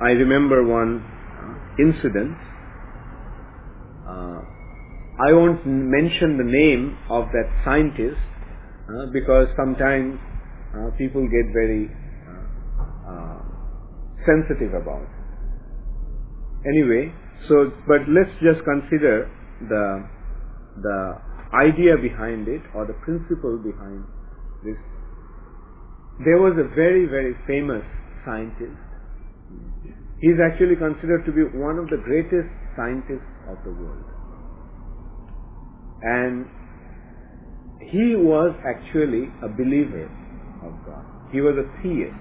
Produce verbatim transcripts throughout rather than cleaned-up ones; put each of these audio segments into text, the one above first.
I remember one uh, incident. Uh, I won't mention the name of that scientist uh, because sometimes uh, people get very uh, uh, sensitive about it. Anyway, so but let's just consider the the idea behind it or the principle behind this. There was a very very famous scientist. He is actually considered to be one of the greatest scientists of the world. And he was actually a believer of God. He was a theist.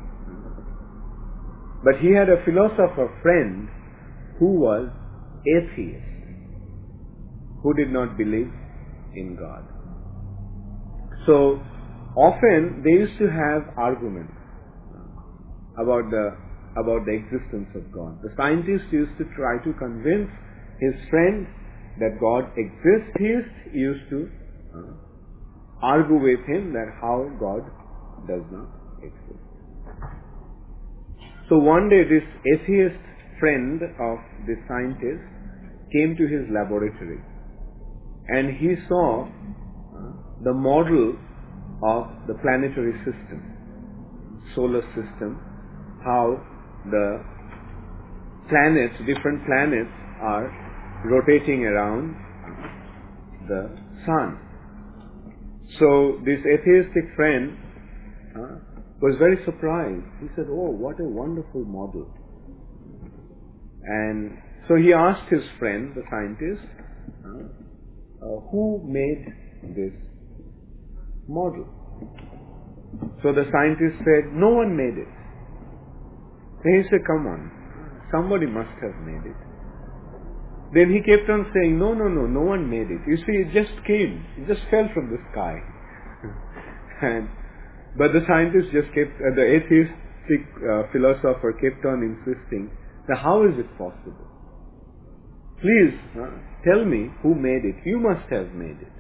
But he had a philosopher friend who was atheist, who did not believe in God. So often they used to have arguments about the about the existence of God. The scientist used to try to convince his friend that God exists. He used to uh, argue with him that how God does not exist. So one day this atheist friend of the scientist came to his laboratory and he saw uh, the model of the planetary system, solar system, how the planets, different planets are rotating around the sun. So this atheistic friend uh, was very surprised. He said, "Oh, what a wonderful model." And so he asked his friend, the scientist, uh, uh, who made this model? So the scientist said, "No one made it." Then he said, "Come on, somebody must have made it." Then he kept on saying, no, no, no, no one made it. You see, it just came. It just fell from the sky. and, but the scientist just kept, uh, the atheistic uh, philosopher kept on insisting, now how is it possible? Please, uh, tell me who made it. You must have made it.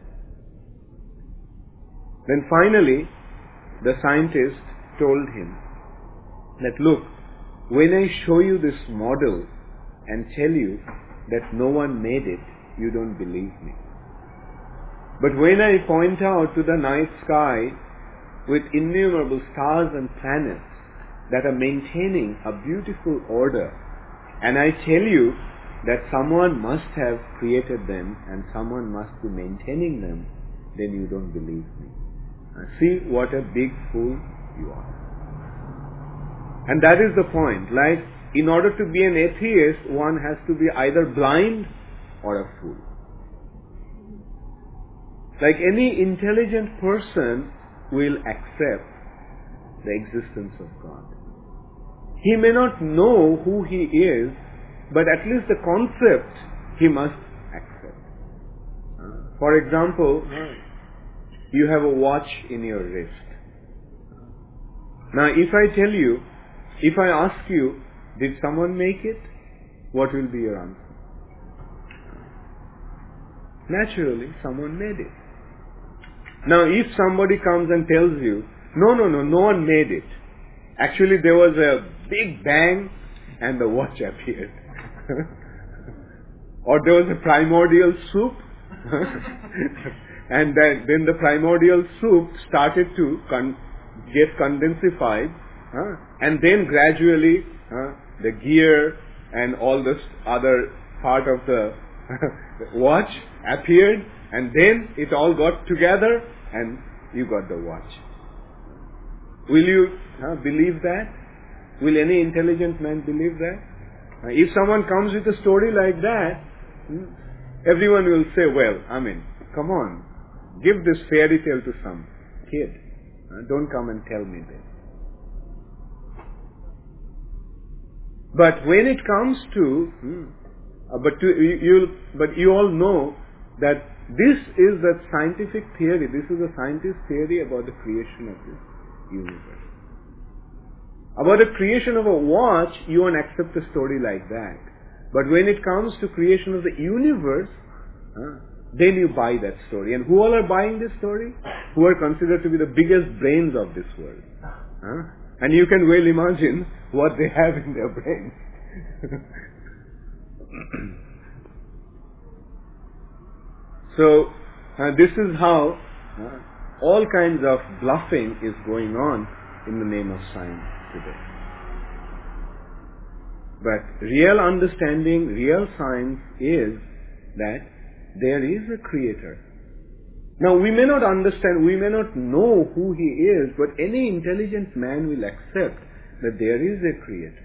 Then finally, the scientist told him that, look, when I show you this model and tell you that no one made it, you don't believe me. But when I point out to the night sky with innumerable stars and planets that are maintaining a beautiful order, and I tell you that someone must have created them and someone must be maintaining them, then you don't believe me. Now see what a big fool you are. And that is the point. Like, in order to be an atheist, one has to be either blind or a fool. Like any intelligent person will accept the existence of God. He may not know who he is, but at least the concept he must accept. For example, you have a watch in your wrist. Now, if I tell you, if I ask you, did someone make it? What will be your answer? Naturally, someone made it. Now, if somebody comes and tells you, no, no, no, no one made it. Actually, there was a big bang and the watch appeared. Or there was a primordial soup and then, then the primordial soup started to con- get condensified. Huh? And then gradually huh, the gear and all this other part of the watch appeared, and then it all got together and you got the watch. Will you huh, believe that? Will any intelligent man believe that? Uh, if someone comes with a story like that, hmm, everyone will say, well, I mean, come on, give this fairy tale to some kid. Uh, don't come and tell me this. But when it comes to, hmm, uh, but to, you, you, but you all know that this is the scientific theory. This is a scientist theory about the creation of this universe. About the creation of a watch, you won't accept a story like that. But when it comes to creation of the universe, uh, then you buy that story. And who all are buying this story? Who are considered to be the biggest brains of this world. Uh, And you can well imagine what they have in their brains. So, uh, this is how uh, all kinds of bluffing is going on in the name of science today. But real understanding, real science is that there is a creator. Now, we may not understand, we may not know who he is, but any intelligent man will accept that there is a creator.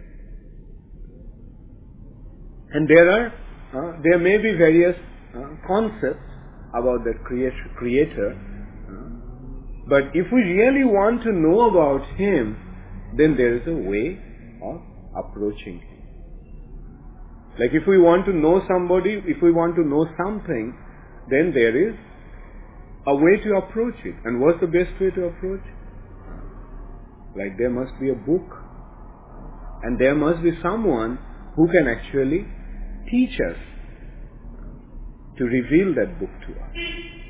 And there are, uh, there may be various uh, concepts about that creation, creator, uh, but if we really want to know about him, then there is a way of approaching him. Like if we want to know somebody, if we want to know something, then there is a way to approach it. And what's the best way to approach? Like there must be a book, and there must be someone who can actually teach us to reveal that book to us.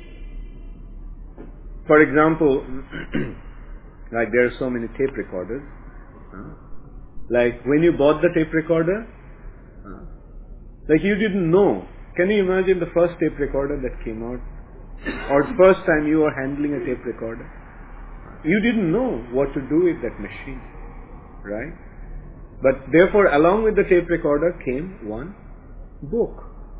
For example, like there are so many tape recorders. Uh, like when you bought the tape recorder, uh, like you didn't know. Can you imagine the first tape recorder that came out? Or the first time you were handling a tape recorder? You didn't know what to do with that machine, right? But therefore, along with the tape recorder came one book,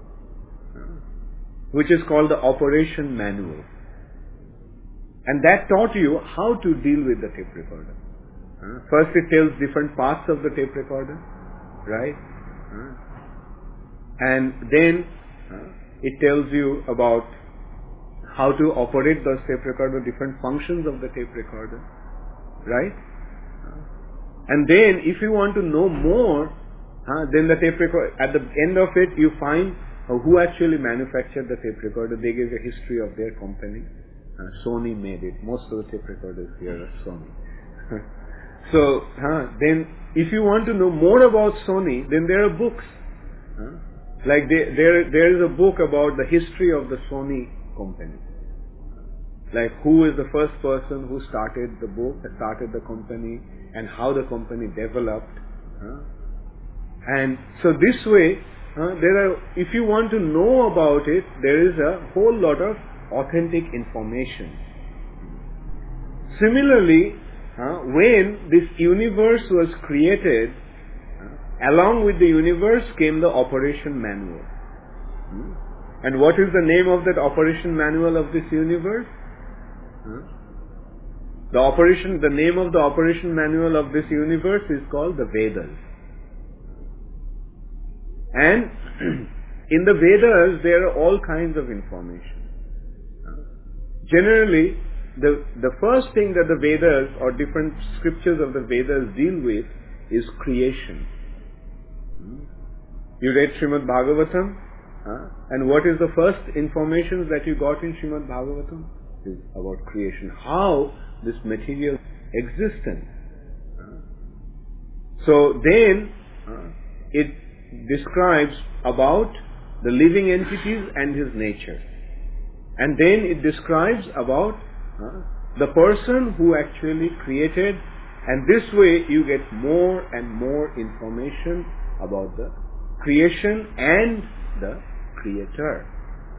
which is called the operation manual. And that taught you how to deal with the tape recorder. First it tells different parts of the tape recorder, right? And then it tells you about how to operate the tape recorder, different functions of the tape recorder, right? And then if you want to know more, uh, then the tape recorder, at the end of it you find uh, who actually manufactured the tape recorder. They give a history of their company. Uh, Sony made it. Most of the tape recorders here are Sony. So uh, then if you want to know more about Sony, then there are books. Uh, like they, there, there is a book about the history of the Sony company. Like who is the first person who started the book, started the company, and how the company developed. Uh, and so this way, uh, there are, if you want to know about it, there is a whole lot of authentic information. Similarly, uh, when this universe was created, uh, along with the universe came the operation manual. Hmm? And what is the name of that operation manual of this universe? Huh? The operation, the name of the operation manual of this universe is called the Vedas. And in the Vedas, there are all kinds of information. Generally, the, the first thing that the Vedas or different scriptures of the Vedas deal with is creation. You read Srimad Bhagavatam, huh? And what is the first information that you got in Srimad Bhagavatam? Is about creation. How this material existence. So then uh, it describes about the living entities and his nature. And then it describes about uh, the person who actually created, and this way you get more and more information about the creation and the creator.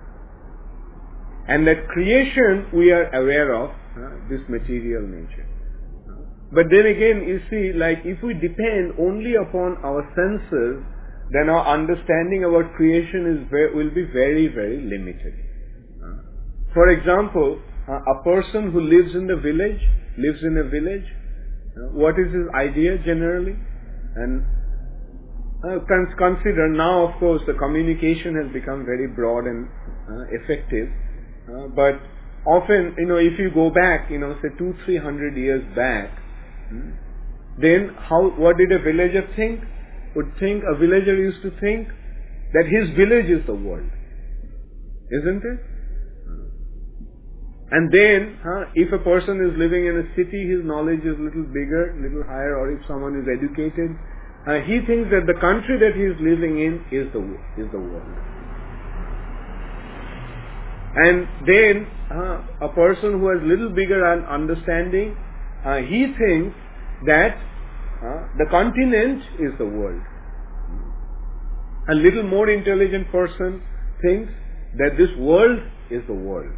And that creation we are aware of, uh, this material nature. But then again, you see, like if we depend only upon our senses, then our understanding about creation is very, will be very, very limited. Uh, for example, uh, a person who lives in the village, lives in a village, uh, what is his idea generally? And uh, consider now, of course, the communication has become very broad and uh, effective. Uh, but often, you know, if you go back, you know, say two, three hundred years back, hmm, then how? What did a villager think? Would think a villager used to think that his village is the world, isn't it? And then, huh, if a person is living in a city, his knowledge is a little bigger, little higher, or if someone is educated, uh, he thinks that the country that he is living in is the is the world. And then uh, a person who has little bigger understanding, uh, he thinks that uh, the continent is the world. A little more intelligent person thinks that this world is the world.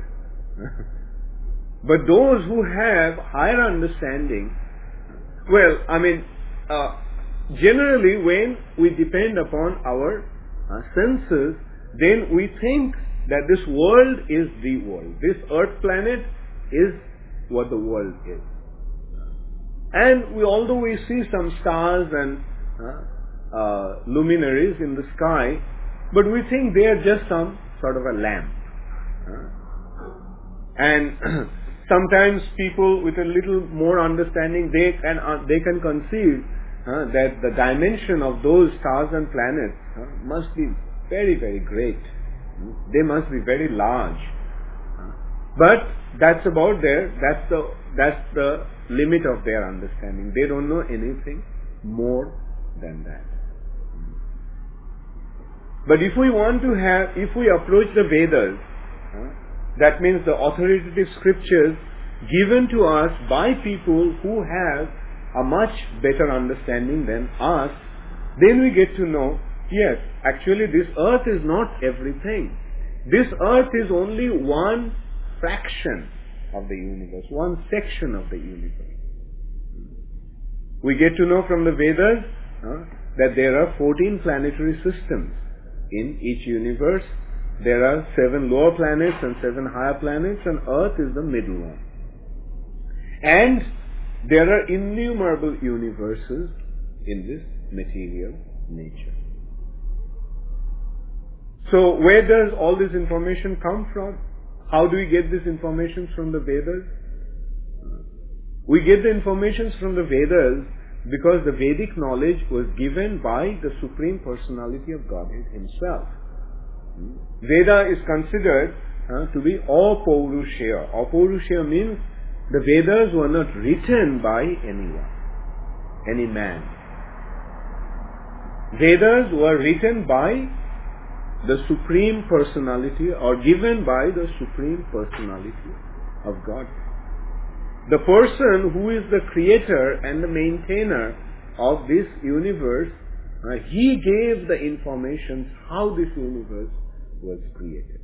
But those who have higher understanding, well, I mean, uh, generally when we depend upon our uh, senses, then we think that this world is the world. This earth planet is what the world is. And we, although we see some stars and uh, uh, luminaries in the sky, but we think they are just some sort of a lamp. Uh, and sometimes people with a little more understanding, they can uh, they can conceive uh, that the dimension of those stars and planets uh, must be very, very great. They must be very large. Uh, but that's about their that's the that's the limit of their understanding. They don't know anything more than that. But if we want to have, if we approach the Vedas, uh, that means the authoritative scriptures given to us by people who have a much better understanding than us, then we get to know, yes, actually this earth is not everything. This earth is only one fraction of the universe, one section of the universe. We get to know from the Vedas uh, that there are fourteen planetary systems in each universe. There are seven lower planets and seven higher planets, and Earth is the middle one. And there are innumerable universes in this material nature. So where does all this information come from? How do we get this information from the Vedas? We get the information from the Vedas because the Vedic knowledge was given by the Supreme Personality of Godhead Himself. Veda is considered uh, to be apaurushaya. Apaurushaya means the Vedas were not written by anyone, any man. Vedas were written by the Supreme Personality or given by the Supreme Personality of God. The person who is the creator and the maintainer of this universe, uh, he gave the information how this universe was created.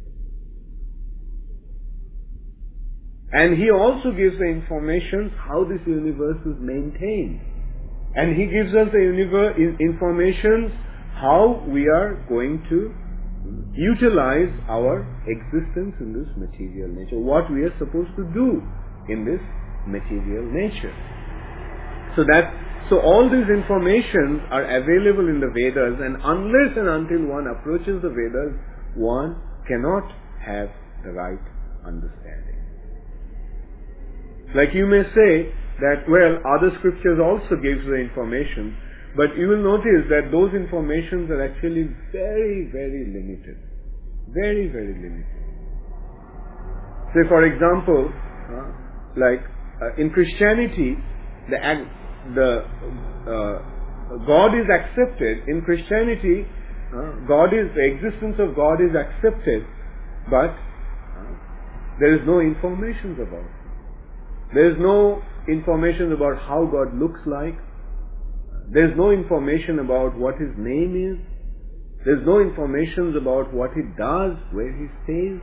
And he also gives the information how this universe is maintained. And he gives us the universe, information how we are going to utilize our existence in this material nature, what we are supposed to do in this material nature. So that, so all these informations are available in the Vedas, and unless and until one approaches the Vedas, one cannot have the right understanding. Like you may say that, well, other scriptures also gives the information, but you will notice that those informations are actually very, very limited. Very, very limited. Say for example, uh, like uh, in Christianity, the, the uh, God is accepted. In Christianity, uh, God is, the existence of God is accepted, but uh, there is no information about it. There is no information about how God looks like. There is no information about what His name is. There is no information about what He does, where He stays.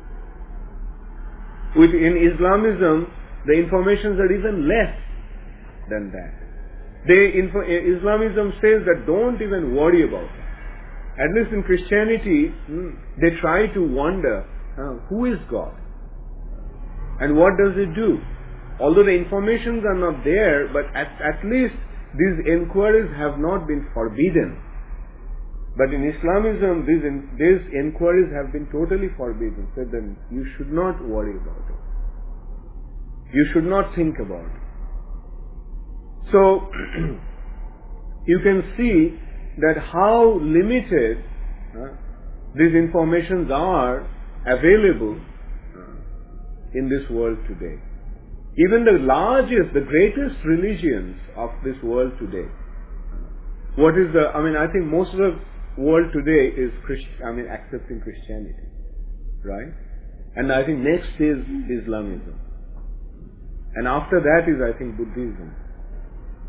With, in Islamism, the informations are even less than that. They, info, Islamism says that don't even worry about it. At least in Christianity, hmm, they try to wonder, uh, who is God? And what does He do? Although the informations are not there, but at, at least these inquiries have not been forbidden. But in Islamism, these, in, these inquiries have been totally forbidden. So then you should not worry about it. You should not think about it. So, you can see that how limited uh, these informations are available uh, in this world today. Even the largest, the greatest religions of this world today. What is the, I mean, I think most of the world today is Christ, I mean, accepting Christianity. Right? And I think next is Islamism. And after that is, I think, Buddhism.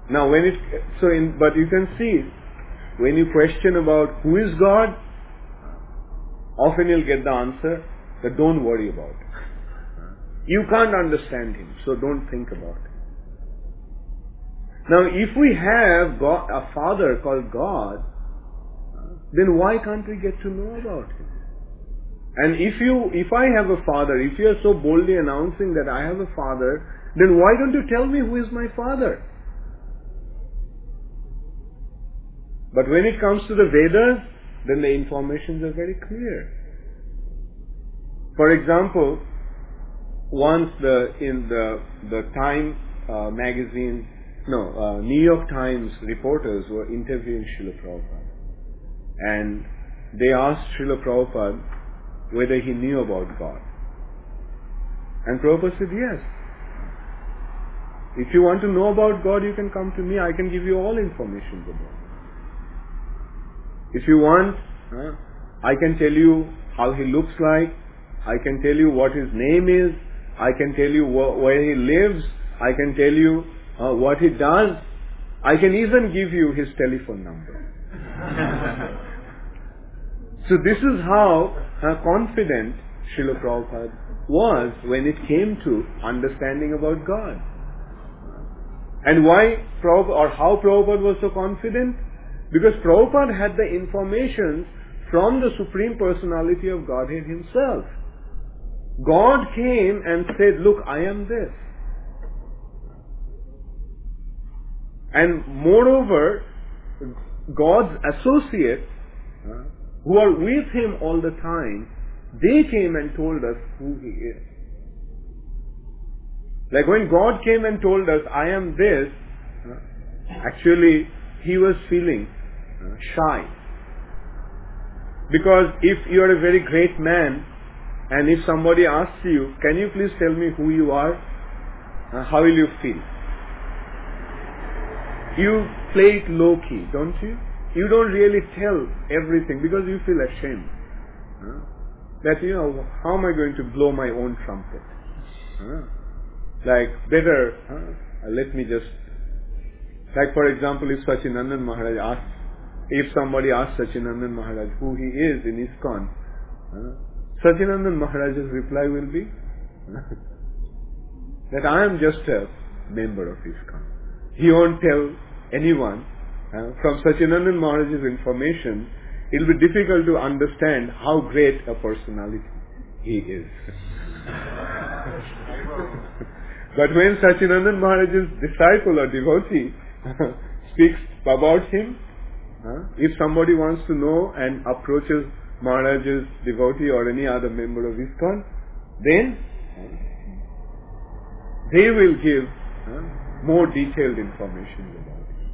Now when it, so in, but you can see, when you question about who is God, often you'll get the answer that don't worry about it. You can't understand Him, so don't think about it. Now if we have God, a Father called God, then why can't we get to know about Him? And if you, if I have a Father, if you are so boldly announcing that I have a Father, then why don't you tell me who is my Father? But when it comes to the Vedas, then the informations are very clear. For example, once the in the the Time uh, magazine, no, uh, New York Times reporters were interviewing Srila Prabhupada, and they asked Srila Prabhupada whether he knew about God. And Prabhupada said, yes. If you want to know about God, you can come to me. I can give you all information about it. If you want, uh, I can tell you how he looks like. I can tell you what his name is. I can tell you wh- where he lives. I can tell you uh, what he does. I can even give you his telephone number. So this is how uh, confident Srila Prabhupada was when it came to understanding about God. And why Prabhupada, or how Prabhupada was so confident? Because Prabhupada had the information from the Supreme Personality of Godhead Himself. God came and said, look, I am this. And moreover, God's associates, uh, who are with Him all the time, they came and told us who He is. Like when God came and told us, I am this, uh, actually He was feeling uh, shy. Because if you are a very great man, and if somebody asks you, can you please tell me who you are? Uh, how will you feel? You play it low key, don't you? You don't really tell everything because you feel ashamed. Uh, that, you know, how am I going to blow my own trumpet? Uh, like, better, uh, let me just, like for example, if Sachinandan Maharaj asks, if somebody asks Sachinandan Maharaj who he is in ISKCON, uh, Sachinandan Maharaj's reply will be that I am just a member of ISKCON. He won't tell anyone. Uh, from Sachinandan Maharaj's information, it will be difficult to understand how great a personality he is. But when Sachinandan Maharaj's disciple or devotee speaks about him, uh, if somebody wants to know and approaches Maharaj's devotee or any other member of ISKCON, then they will give uh, more detailed information about it.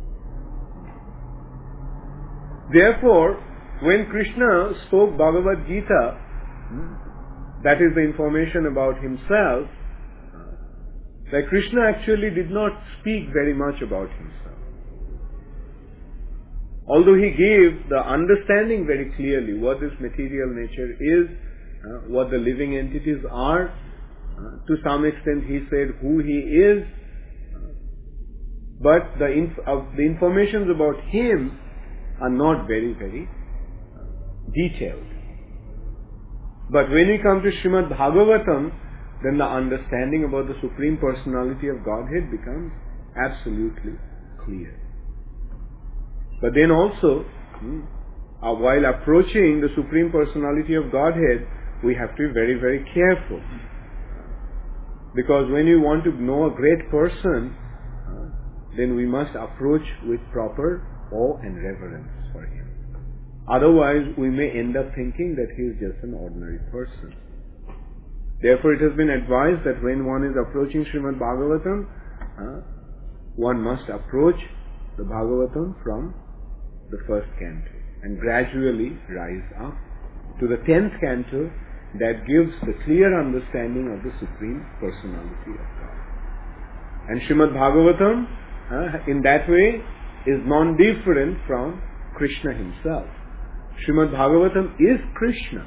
Therefore, when Krishna spoke Bhagavad Gita, that is the information about himself, that Krishna actually did not speak very much about himself. Although he gave the understanding very clearly what this material nature is, uh, what the living entities are, uh, to some extent he said who he is, uh, but the, inf- uh, the informations about him are not very, very uh, detailed. But when we come to Srimad Bhagavatam, then the understanding about the Supreme Personality of Godhead becomes absolutely clear. But then also, hmm, uh, while approaching the Supreme Personality of Godhead, we have to be very, very careful. Because when you want to know a great person, uh, then we must approach with proper awe and reverence for him. Otherwise, we may end up thinking that he is just an ordinary person. Therefore, it has been advised that when one is approaching Srimad Bhagavatam, uh, one must approach the Bhagavatam from the first canto and gradually rise up to the tenth canto that gives the clear understanding of the Supreme Personality of God. And Srimad Bhagavatam, uh, in that way, is non-different from Krishna himself. Srimad Bhagavatam is Krishna,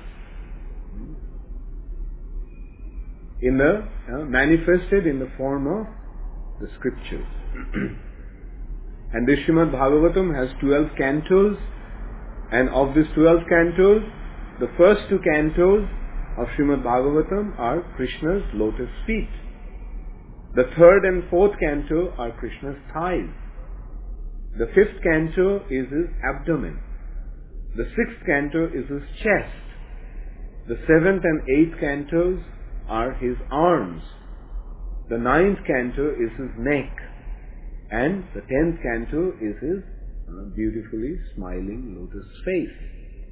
in the uh, manifested in the form of the scriptures. And this Srimad Bhagavatam has twelve cantos, and of these twelve cantos, the first two cantos of Srimad Bhagavatam are Krishna's lotus feet. The third and fourth canto are Krishna's thighs. The fifth canto is his abdomen. The sixth canto is his chest. The seventh and eighth cantos are his arms. The ninth canto is his neck. And the tenth canto is his uh, beautifully smiling lotus face.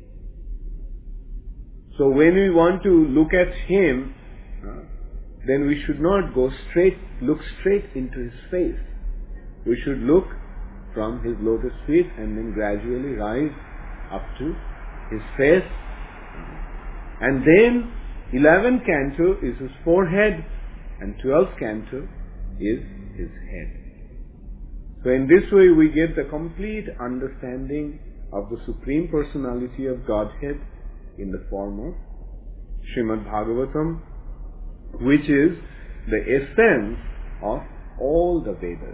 So when we want to look at him, uh, then we should not go straight, look straight into his face. We should look from his lotus feet and then gradually rise up to his face. And then eleventh canto is his forehead and twelfth canto is his head. So in this way we get the complete understanding of the Supreme Personality of Godhead in the form of Srimad Bhagavatam, which is the essence of all the Vedas.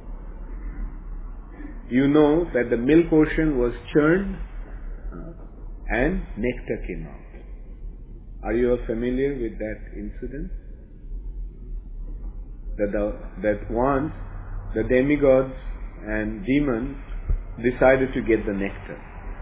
You know that the milk ocean was churned uh, and nectar came out. Are you all familiar with that incident? That, the, that once the demigods and demons decided to get the nectar.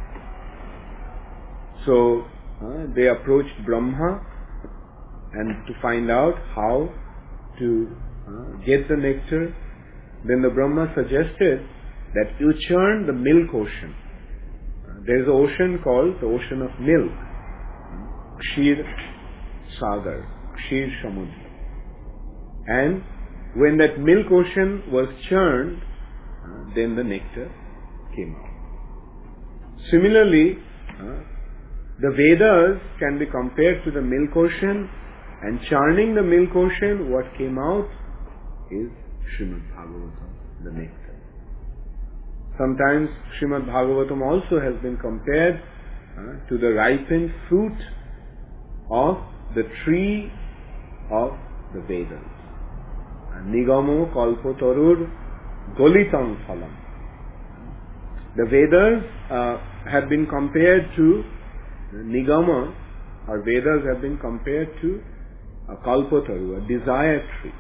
So uh, they approached Brahma and to find out how to uh, get the nectar. Then the Brahma suggested that you churn the milk ocean. Uh, there is an ocean called the ocean of milk, Kshir Sagar, Kshir Samudra. And when that milk ocean was churned, uh, then the nectar came out. Similarly, uh, the Vedas can be compared to the milk ocean, and churning the milk ocean, what came out is Srimad Bhagavatam, the nectar. Sometimes Srimad Bhagavatam also has been compared uh, to the ripened fruit of the tree of the Vedas. Nigamo kalpotarur golitam phalam. The Vedas uh, have been compared to Nigama, or Vedas have been compared to a kalpotaru, a desire tree.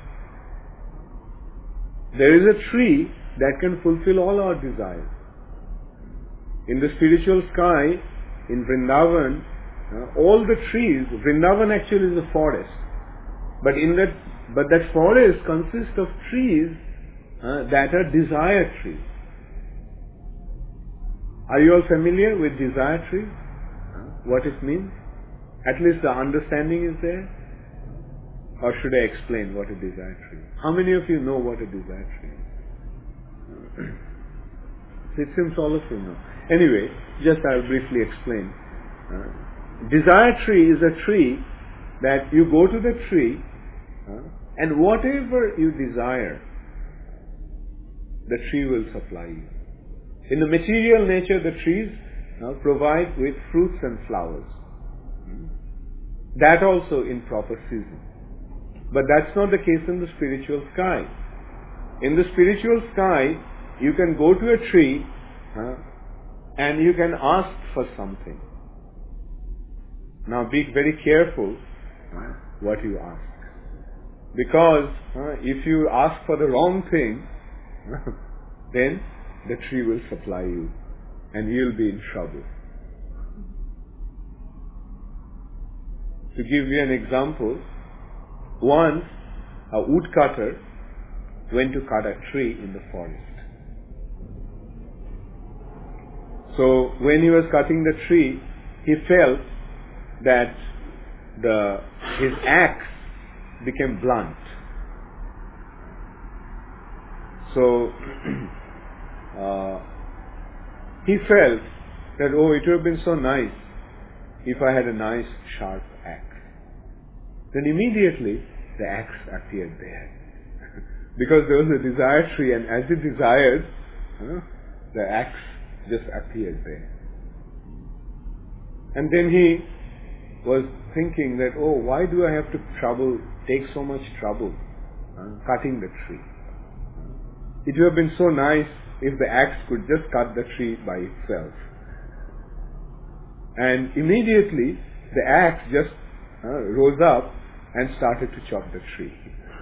There is a tree that can fulfill all our desires. In the spiritual sky, in Vrindavan, uh, all the trees, Vrindavan actually is a forest, but in that, but that forest consists of trees uh, that are desire trees. Are you all familiar with desire trees? Uh, what it means? At least the understanding is there. Or should I explain what a desire tree is? How many of you know what a desire tree is? It seems all of you know. Anyway, just I'll briefly explain. Uh, desire tree is a tree that you go to the tree uh, and whatever you desire, the tree will supply you. In the material nature, the trees uh, provide with fruits and flowers. That also in proper season. But that's not the case in the spiritual sky. In the spiritual sky, you can go to a tree uh, and you can ask for something. Now be very careful uh, what you ask. Because uh, if you ask for the wrong thing, then the tree will supply you and you'll be in trouble. To give you an example, once a woodcutter went to cut a tree in the forest. So when he was cutting the tree, he felt that the his axe became blunt. So uh, he felt that, oh, it would have been so nice if I had a nice sharp axe. Then immediately the axe appeared there. Because there was a desire tree, and as he desired, uh, the axe just appeared there. And then he was thinking that, oh, why do I have to trouble, take so much trouble uh, cutting the tree? It would have been so nice if the axe could just cut the tree by itself. And immediately the axe just uh, rose up and started to chop the tree.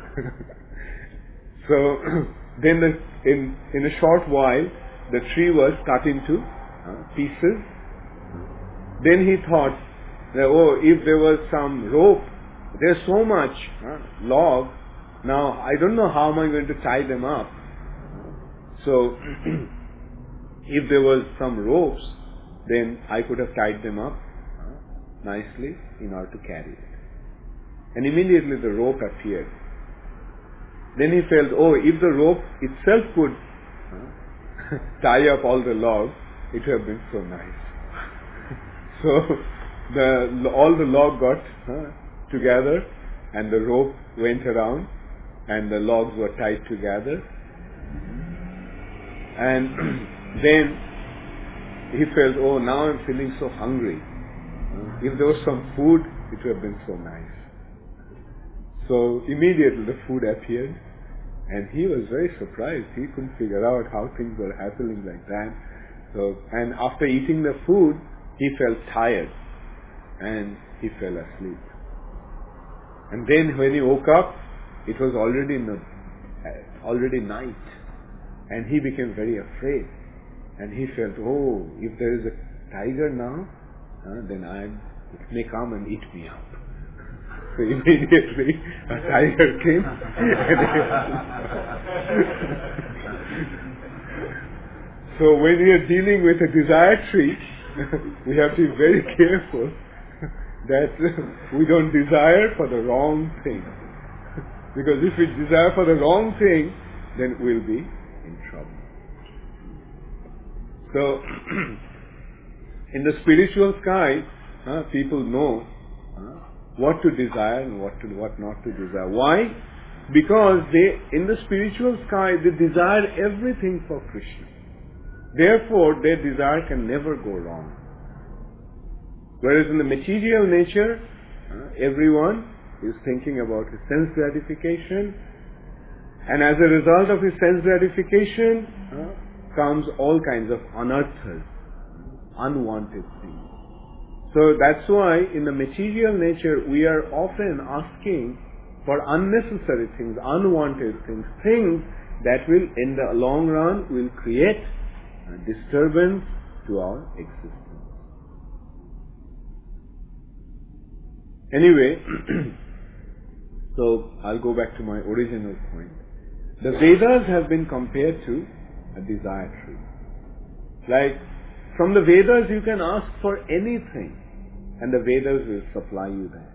So then the, in, in a short while the tree was cut into uh, pieces. Then he thought, that, oh, if there was some rope, there's so much uh, log, now I don't know how am I going to tie them up. So if there was some ropes, then I could have tied them up uh, nicely in order to carry it. And immediately the rope appeared. Then he felt, oh, if the rope itself could uh, tie up all the logs, it would have been so nice. So the all the log got uh, together, and the rope went around, and the logs were tied together. And then he felt, oh, now I'm feeling so hungry. Uh, if there was some food, it would have been so nice. So immediately the food appeared, and he was very surprised. He couldn't figure out how things were happening like that. So, and after eating the food, he felt tired, and he fell asleep. And then when he woke up, it was already in the, uh, already night, and he became very afraid. And he felt, oh, if there is a tiger now, uh, then I it may come and eat me up. So immediately a tiger came. So when we are dealing with a desire tree, we have to be very careful that we don't desire for the wrong thing. Because if we desire for the wrong thing, then we'll be in trouble. So, in the spiritual sky, uh, people know uh, what to desire and what to what not to desire. Why? Because they, in the spiritual sky, they desire everything for Krishna. Therefore, their desire can never go wrong. Whereas in the material nature, uh, everyone is thinking about his sense gratification, and as a result of his sense gratification uh, comes all kinds of anarthas, unwanted things. So that's why in the material nature we are often asking for unnecessary things, unwanted things, things that will in the long run will create a disturbance to our existence. Anyway, so I'll go back to my original point. The Vedas have been compared to a desire tree. Like, from the Vedas you can ask for anything, and the Vedas will supply you that.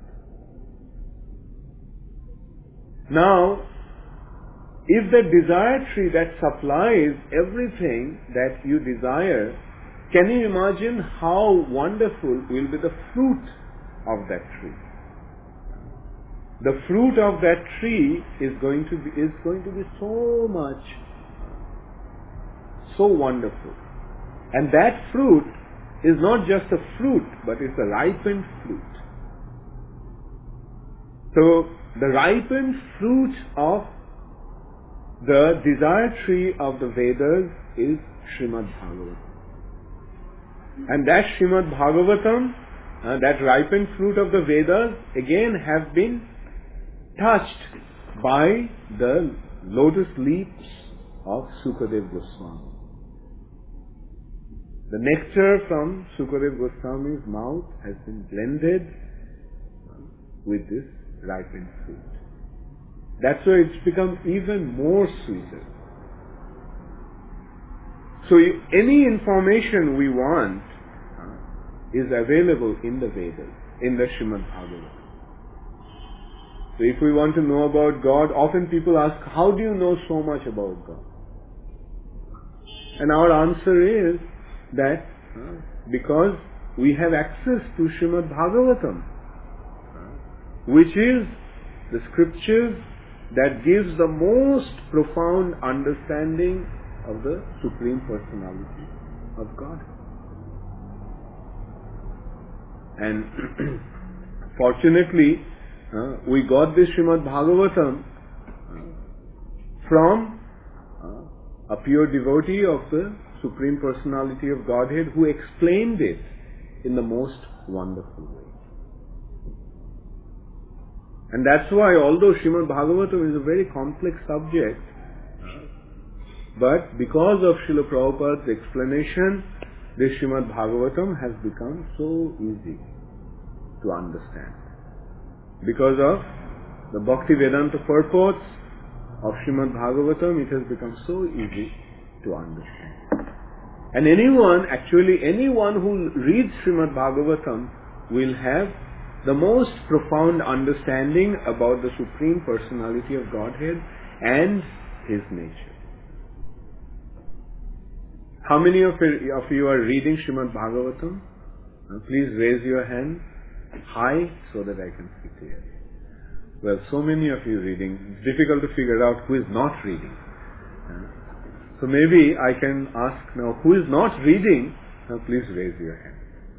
Now, if the desire tree that supplies everything that you desire, can you imagine how wonderful will be the fruit of that tree? The fruit of that tree is going to be is going to be so much, so wonderful. And that fruit is not just a fruit, but it's a ripened fruit. So, the ripened fruit of the desire tree of the Vedas is Srimad Bhagavatam. And that Srimad Bhagavatam, uh, that ripened fruit of the Vedas, again have been touched by the lotus leaves of Sukadeva Goswami. The nectar from Sukadeva Goswami's mouth has been blended with this ripened fruit. That's why it's become even more sweeter. So you, any information we want uh, is available in the Vedas, in the Srimad Bhagavatam. So if we want to know about God, often people ask, how do you know so much about God? And our answer is that uh, because we have access to Srimad Bhagavatam, uh, which is the scriptures that gives the most profound understanding of the Supreme Personality of God. And fortunately, uh, we got this Srimad Bhagavatam uh, from uh, a pure devotee of the Supreme Personality of Godhead who explained it in the most wonderful way. And that's why, although Srimad Bhagavatam is a very complex subject, but because of Srila Prabhupada's explanation, this Srimad Bhagavatam has become so easy to understand. Because of the Bhakti Vedanta purports of Srimad Bhagavatam, it has become so easy to understand. And anyone, actually anyone who reads Srimad Bhagavatam will have the most profound understanding about the Supreme Personality of Godhead and His nature. How many of you are reading Srimad Bhagavatam? Please raise your hand high so that I can see clearly. Well, so many of you reading. It's difficult to figure out who is not reading. So maybe I can ask now, who is not reading? Now please raise your hand.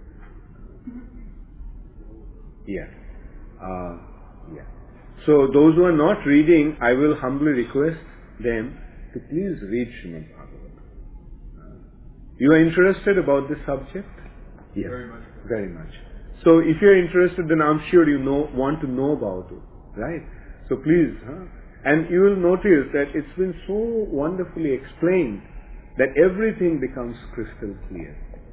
Yeah. Uh, yeah. So those who are not reading, I will humbly request them to please read Srimad Bhagavatam. Uh, you are interested about this subject? Yes. Very much. Very much. So if you are interested, then I'm sure you know, want to know about it. Right? So please, huh? And you will notice that it's been so wonderfully explained that everything becomes crystal clear.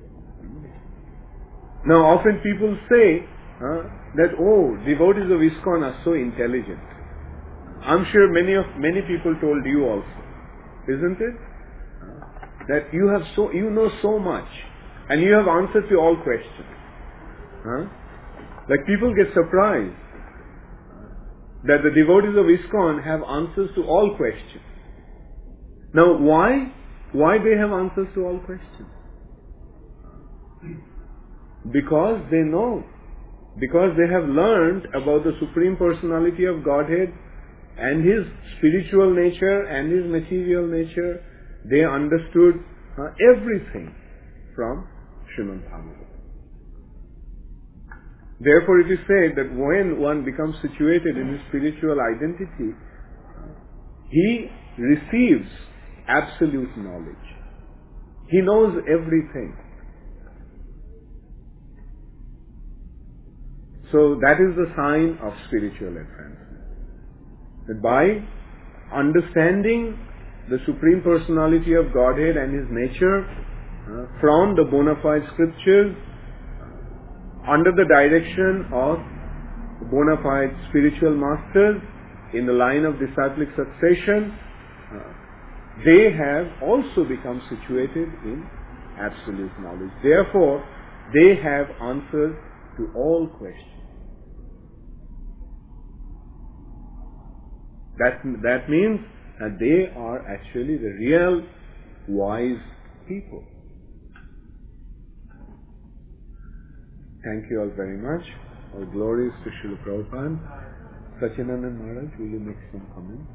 Now often people say uh, that, oh, devotees of ISKCON are so intelligent. I'm sure many of many people told you also, isn't it? Uh, that you have so you know so much and you have answers to all questions. Huh? Like people get surprised that the devotees of ISKCON have answers to all questions. Now why? Why they have answers to all questions? Because they know. Because they have learned about the Supreme Personality of Godhead and His spiritual nature and His material nature. They understood uh, everything from Srimad Bhagavatam. Therefore it is said that when one becomes situated in his spiritual identity, he receives absolute knowledge. He knows everything. So that is the sign of spiritual advancement. That by understanding the Supreme Personality of Godhead and His nature uh, from the bona fide scriptures, under the direction of bona fide spiritual masters in the line of disciplic succession, uh, they have also become situated in absolute knowledge. Therefore, they have answers to all questions. That, that means that they are actually the real wise people. Thank you all very much. All glories to Srila Prabhupada. Sachinandan Maharaj, will you make some comments?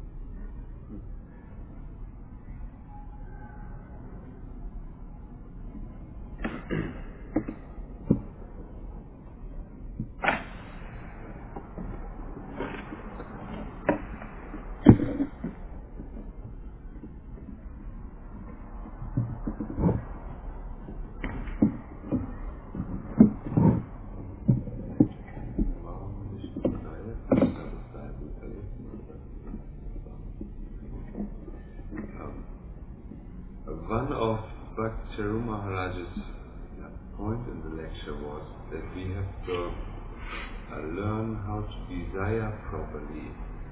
One of Bhaktcharu Maharaj's point in the lecture was that we have to uh, learn how to desire properly.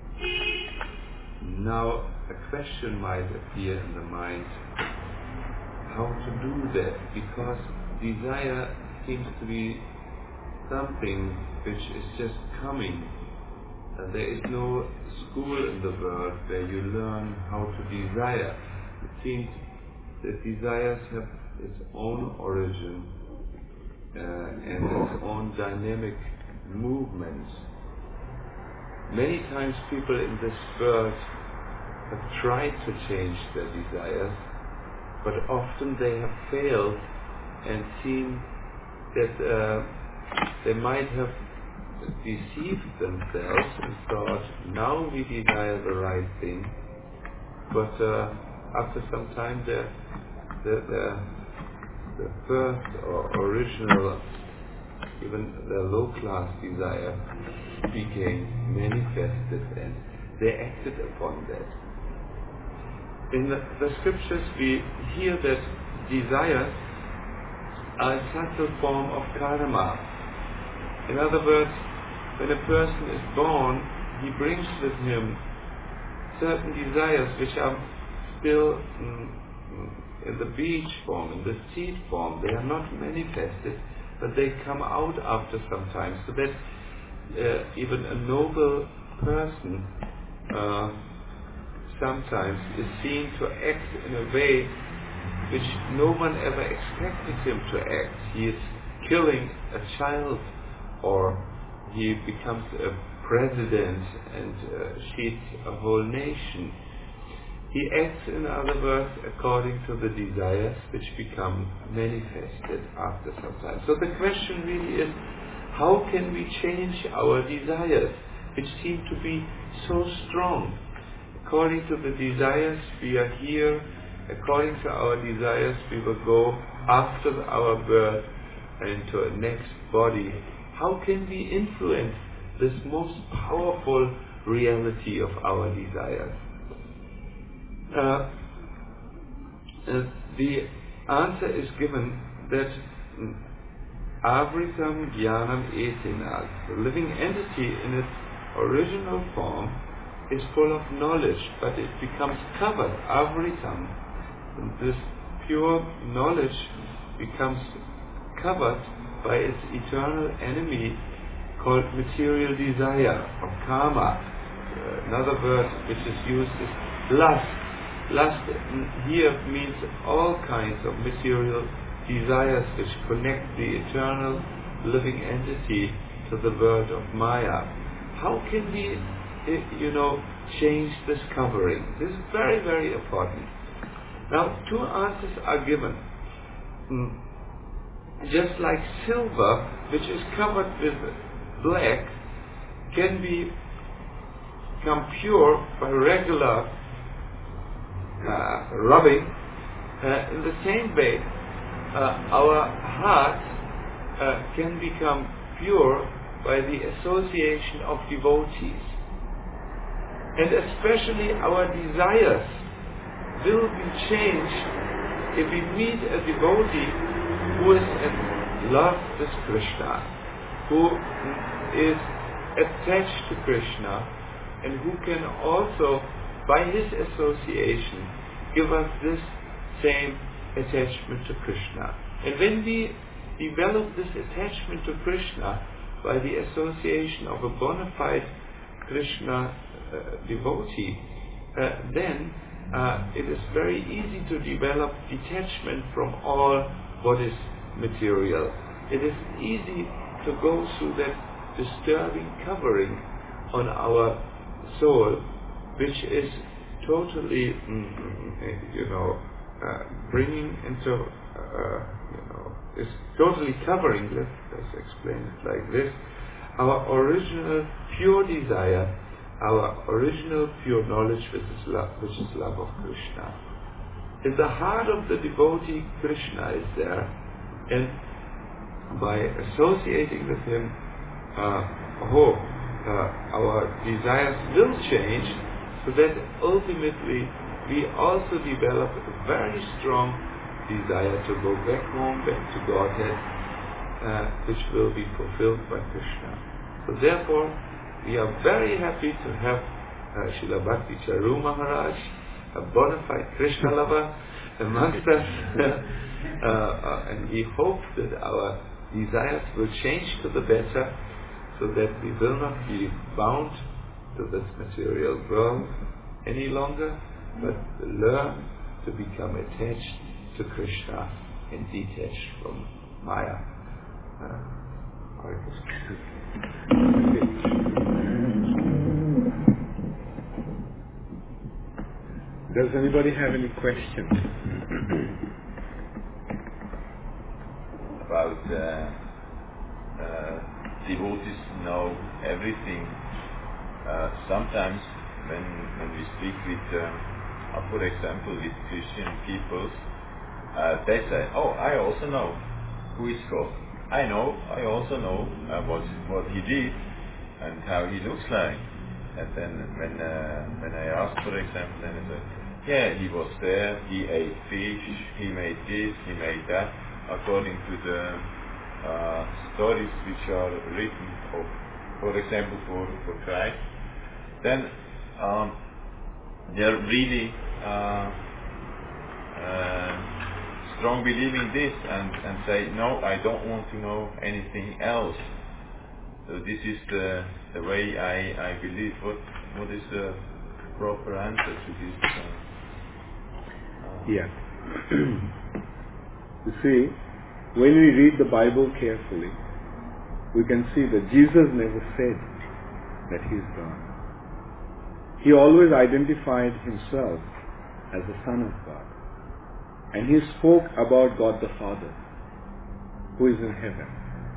Now, a question might appear in the mind, how to do that? Because desire seems to be something which is just coming. Uh, there is no school in the world where you learn how to desire. It seems that desires have its own origin uh, and its own dynamic movements. Many times people in this world have tried to change their desires, but often they have failed and seen that uh, they might have deceived themselves and thought, now we desire the right thing, but uh, after some time the the the, the first or original, even the low-class desire became manifested and they acted upon that. In the, the scriptures we hear that desires are a subtle form of karma. In other words, when a person is born, he brings with him certain desires which are still mm, in the beach form, in the seed form. They are not manifested, but they come out after some time, so that uh, even a noble person uh, sometimes is seen to act in a way which no one ever expected him to act. He is killing a child, or he becomes a president and uh, cheats a whole nation. He acts, in other words, according to the desires which become manifested after some time. So the question really is, how can we change our desires, which seem to be so strong? According to the desires, we are here. According to our desires, we will go after our birth into a next body. How can we influence this most powerful reality of our desires? Uh, uh, the answer is given that Avritam Jnanam Etina, the living entity in its original form, is full of knowledge, but it becomes covered, Avritam. And this pure knowledge becomes covered by its eternal enemy called material desire or karma. Uh, another word which is used is lust. Lust here means all kinds of material desires which connect the eternal living entity to the world of Maya. How can we, you know, change this covering? This is very, very important. Now, two answers are given. Mm. Just like silver, which is covered with black, can be become pure by regular uh, rubbing, uh, in the same way, uh, our heart uh, can become pure by the association of devotees. And especially our desires will be changed if we meet a devotee who is in love with Krishna, who is attached to Krishna, and who can also, by his association, give us this same attachment to Krishna. And when we develop this attachment to Krishna by the association of a bona fide Krishna uh, devotee, uh, then uh, it is very easy to develop detachment from all what is material. It is easy to go through that disturbing covering on our soul, which is totally, mm, you know, uh, bringing into, uh, you know, is totally covering, let's, let's explain it like this, our original pure desire, our original pure knowledge, which is love, which is love of Krishna. In the heart of the devotee, Krishna is there, and by associating with him, uh, oh, uh, our desires will change, so that ultimately we also develop a very strong desire to go back home, back to Godhead, uh, which will be fulfilled by Krishna. So therefore, we are very happy to have uh, Srila Bhakti Charu Maharaj, a bona fide Krishna lover, amongst us, uh, uh, and we hope that our desires will change to the better, so that we will not be bound to this material world any longer, but learn to become attached to Krishna and detached from Maya. Uh, Does anybody have any questions? About uh, uh, devotees know everything. Uh, sometimes when when we speak with uh, uh, for example, with Christian peoples, uh, they say, oh, I also know who is God. I know, I also know uh, what what he did and how he looks like. And then when uh, when I ask, for example, then they say, yeah, he was there, he ate fish, he made this, he made that, according to the uh, stories which are written, of, for example, for, for Christ. Then um, they are really uh, uh, strong believing this and, and say, no, I don't want to know anything else. So this is the the way I, I believe. What what is the proper answer to this? Uh, uh, Yeah. You see, when we read the Bible carefully, we can see that Jesus never said that he is God. He always identified himself as the Son of God. And he spoke about God the Father, who is in heaven.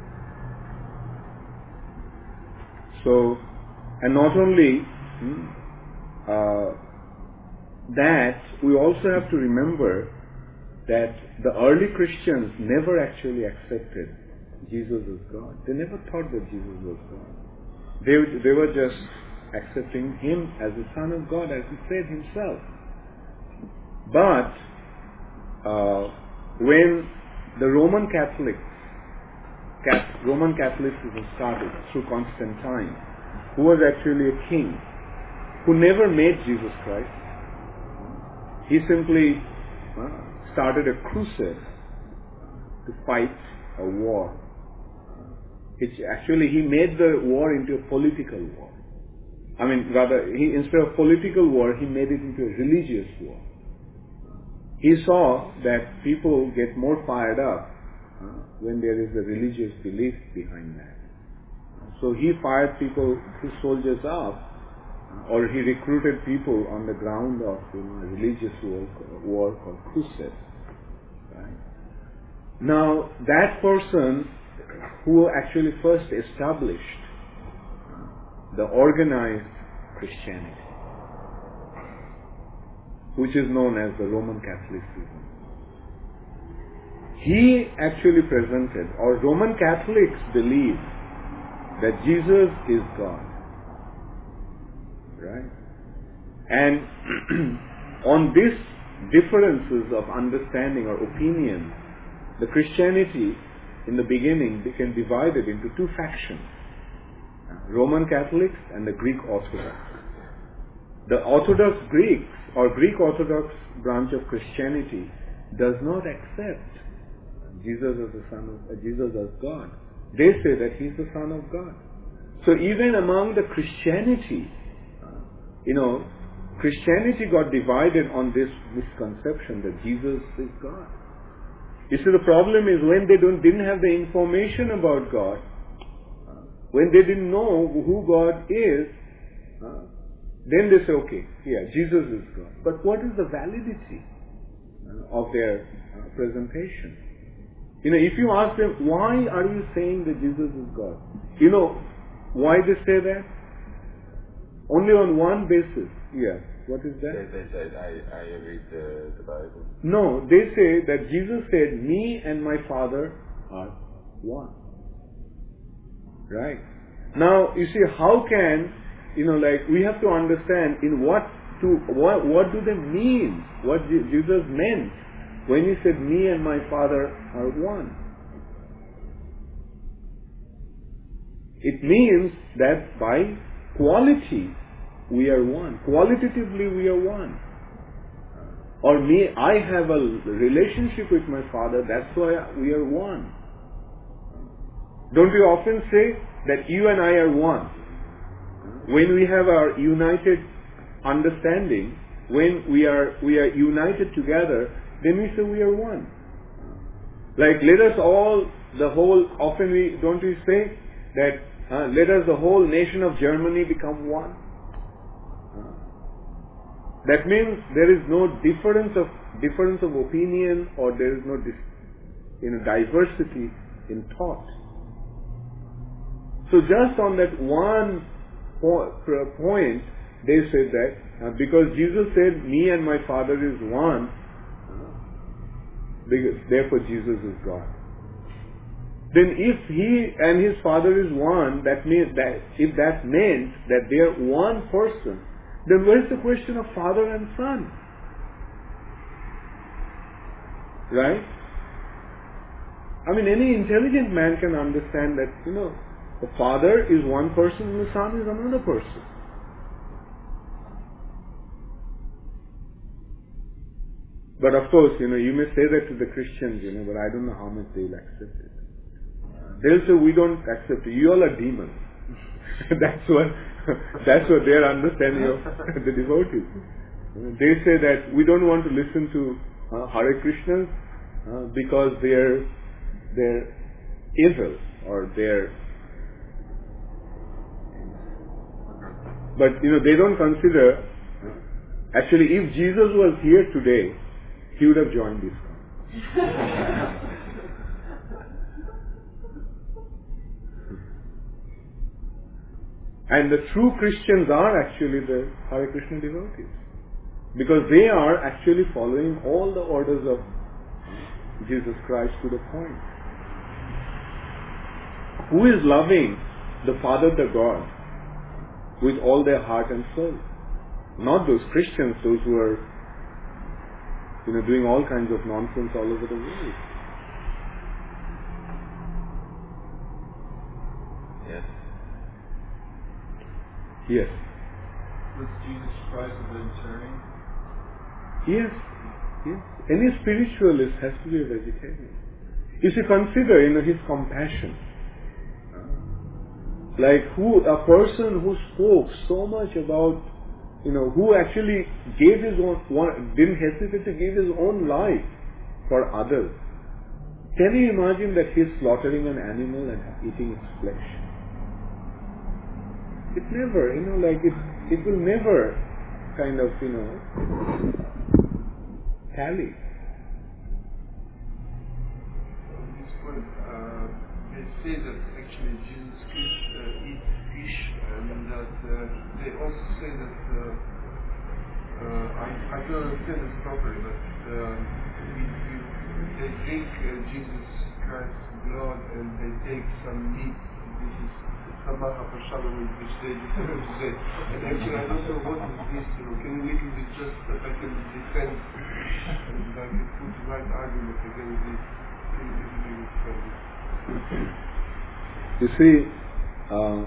So, and not only uh, that, we also have to remember that the early Christians never actually accepted Jesus as God. They never thought that Jesus was God. They, they were just accepting him as the Son of God, as he said himself. But uh, when the Roman Catholics, Cat, Roman Catholicism started through Constantine, who was actually a king, who never met Jesus Christ, he simply uh, started a crusade to fight a war. Which actually he made the war into a political war. I mean, rather, he, instead of political war, he made it into a religious war. He saw that people get more fired up uh, when there is a religious belief behind that. So he fired people, his soldiers up, uh, or he recruited people on the ground of you know, a religious war, war called crusade. Right? Now, that person who actually first established the organized Christianity, which is known as the Roman Catholicism. He actually presented, or Roman Catholics believe, that Jesus is God. Right? And on these differences of understanding or opinion, the Christianity in the beginning became divided into two factions, Roman Catholics and the Greek Orthodox. The Orthodox Greeks, or Greek Orthodox branch of Christianity, does not accept Jesus as the Son of uh, Jesus as God. They say that He is the Son of God. So even among the Christianity, uh, you know, Christianity got divided on this misconception that Jesus is God. You see, the problem is when they don't didn't have the information about God, uh, when they didn't know who God is, uh, then they say, okay, yeah, Jesus is God. But what is the validity uh, of their uh, presentation? You know, if you ask them, why are you saying that Jesus is God? You know, why they say that? Only on one basis. Yeah. What is that? They, they said, I, I read the, the Bible. No, they say that Jesus said, me and my Father are one. Right? Now, you see, how can, you know, like, we have to understand in what to, what, what do they mean? What Jesus meant when He said, me and my Father are one. It means that by quality, we are one. Qualitatively, we are one. Or me, I have a relationship with my Father, that's why we are one. Don't we often say that you and I are one? When we have our united understanding, when we are we are united together, then we say we are one. Like, let us all, the whole, often we, don't we say that, uh, let us the whole nation of Germany become one? That means there is no difference of difference of opinion, or there is no dis, you know, diversity in thought. So just on that one po- point, they said that uh, because Jesus said, me and my Father is one, because, therefore Jesus is God. Then if he and his Father is one, that means that if that meant that they are one person, then where is the question of Father and Son? Right? I mean, any intelligent man can understand that, you know, the Father is one person and the Son is another person. But of course, you know, you may say that to the Christians, you know, but I don't know how much they'll accept it. They'll say, we don't accept it. You all are demons. that's what that's what their understanding of the devotees. They say that we don't want to listen to uh, Hare Krishna uh, because they're they're evil or they're. But you know, they don't consider. Actually, if Jesus was here today, he would have joined this. And the true Christians are actually the Hare Krishna devotees. Because they are actually following all the orders of Jesus Christ to the point. Who is loving the Father, the God, with all their heart and soul? Not those Christians, those who are, you know, doing all kinds of nonsense all over the world. Yes. Yes. Was Jesus Christ a vegetarian? Yes. Yes. Any spiritualist has to be a vegetarian. You see, consider, you know, his compassion. Like who, a person who spoke so much about, you know, who actually gave his own, one, didn't hesitate to give his own life for others. Can you imagine that he's slaughtering an animal and eating its flesh? It never, you know, like it, it will never kind of, you know, tally. At this point, uh, they say that actually Jesus Christ uh, eats fish, and that uh, they also say that uh, uh, I, I don't understand this properly, but uh, we, we, they drink uh, Jesus Christ's blood and they take some meat. This is Samaha Prashadam, which they say. And actually, I don't know what is this. You know, can you little bit just that I can defend and I can put the right argument against this? Can you little bit defend it? You see, uh,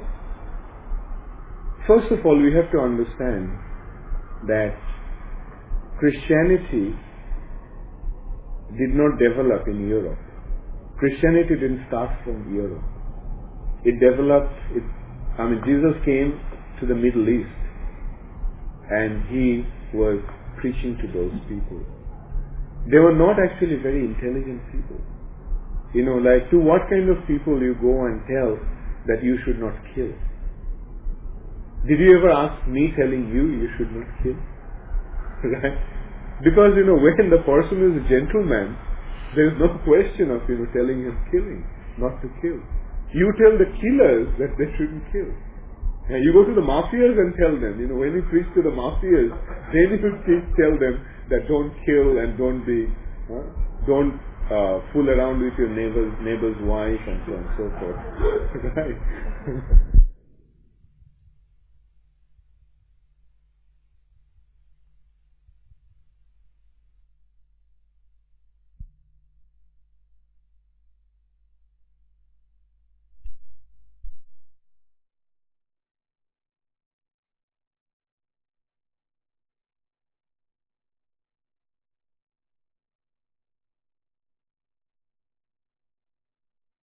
first of all, we have to understand that Christianity did not develop in Europe. Christianity didn't start from Europe. It developed, it, I mean, Jesus came to the Middle East and he was preaching to those people. They were not actually very intelligent people. You know, like to what kind of people you go and tell that you should not kill? Did you ever ask me telling you you should not kill? Right? Because, you know, when the person is a gentleman, there is no question of, you know, telling him killing, not to kill. You tell the killers that they shouldn't kill. And you go to the mafias and tell them, you know, when you preach to the mafias, then you teach, tell them that don't kill and don't be, huh? don't uh, fool around with your neighbor's neighbor's wife and so on and so forth. Right?